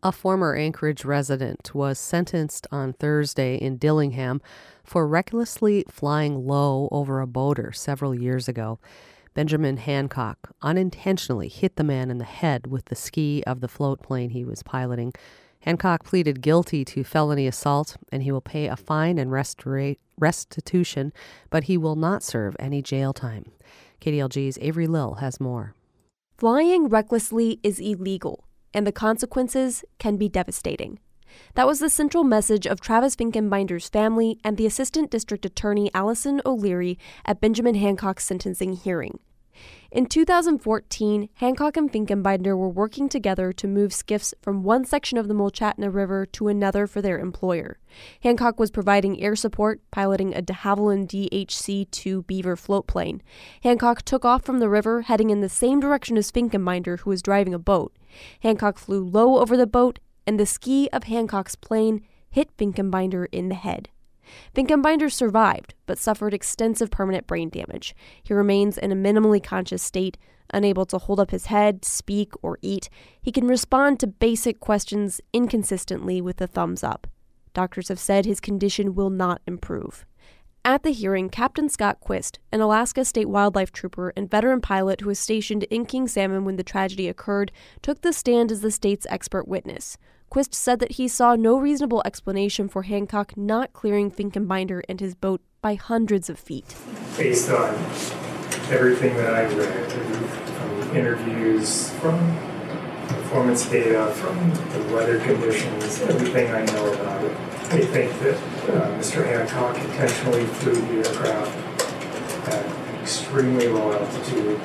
A former Anchorage resident was sentenced on Thursday in Dillingham for recklessly flying low over a boater several years ago. Benjamin Hancock unintentionally hit the man in the head with the ski of the float plane he was piloting. Hancock pleaded guilty to felony assault, and he will pay a fine and restitution, but he will not serve any jail time. KDLG's Avery Lill has more. Flying recklessly is illegal, and the consequences can be devastating. That was the central message of Travis Finkenbinder's family and the Assistant District Attorney Allison O'Leary at Benjamin Hancock's sentencing hearing. In 2014, Hancock and Finkenbinder were working together to move skiffs from one section of the Mulchatna River to another for their employer. Hancock was providing air support, piloting a de Havilland DHC-2 Beaver floatplane. Hancock took off from the river, heading in the same direction as Finkenbinder, who was driving a boat. Hancock flew low over the boat, and the ski of Hancock's plane hit Finkenbinder in the head. Finkenbinder survived, but suffered extensive permanent brain damage. He remains in a minimally conscious state, unable to hold up his head, speak, or eat. He can respond to basic questions inconsistently with a thumbs up. Doctors have said his condition will not improve. At the hearing, Captain Scott Quist, an Alaska State Wildlife Trooper and veteran pilot who was stationed in King Salmon when the tragedy occurred, took the stand as the state's expert witness. Quist said that he saw no reasonable explanation for Hancock not clearing Finkenbinder and his boat by hundreds of feet. Based on everything that I read, from interviews, from performance data, from the weather conditions, everything I know about it, I think that Mr. Hancock intentionally flew the aircraft at an extremely low altitude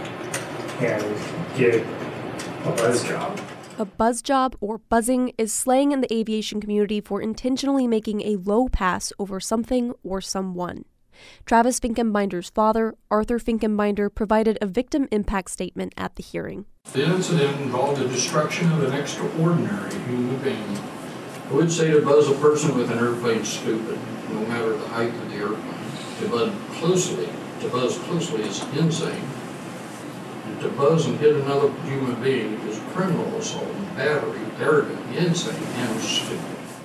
and did a buzz job. A buzz job, or buzzing, is slang in the aviation community for intentionally making a low pass over something or someone. Travis Finkenbinder's father, Arthur Finkenbinder, provided a victim impact statement at the hearing. The incident involved the destruction of an extraordinary human being. I would say to buzz a person with an airplane is stupid, no matter the height of the airplane. To buzz closely is insane. And to buzz and hit another human being is criminal assault and battery, arrogant, insane, and stupid.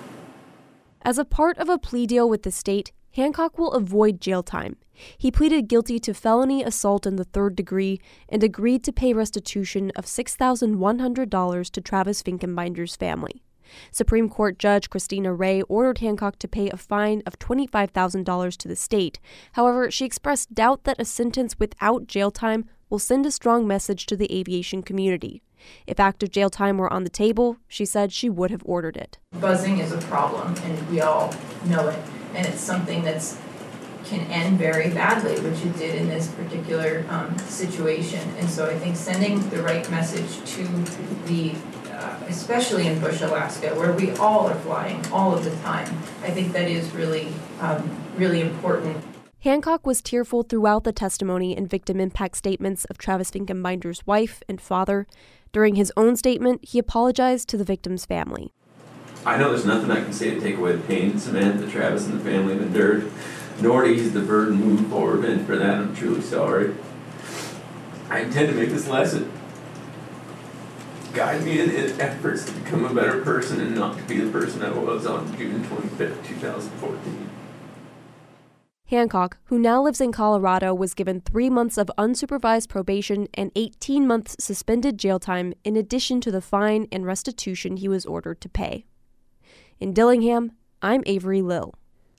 As a part of a plea deal with the state, Hancock will avoid jail time. He pleaded guilty to felony assault in the third degree and agreed to pay restitution of $6,100 to Travis Finkenbinder's family. Supreme Court Judge Christina Ray ordered Hancock to pay a fine of $25,000 to the state. However, she expressed doubt that a sentence without jail time will send a strong message to the aviation community. If active jail time were on the table, she said she would have ordered it. Buzzing is a problem, and we all know it. And it's something that can end very badly, which it did in this particular situation. And so I think sending the right message to the, especially in Bush, Alaska, where we all are flying all of the time, I think that is really, really important. Hancock was tearful throughout the testimony and victim impact statements of Travis Finkenbinder's wife and father. During his own statement, he apologized to the victim's family. I know there's nothing I can say to take away the pain and cement that Travis and the family have endured, nor to ease the burden moving forward, and for that I'm truly sorry. I intend to make this lesson guide me in efforts to become a better person and not to be the person I was on June 25th, 2014. Hancock, who now lives in Colorado, was given 3 months of unsupervised probation and 18 months suspended jail time in addition to the fine and restitution he was ordered to pay. In Dillingham, I'm Avery Lill.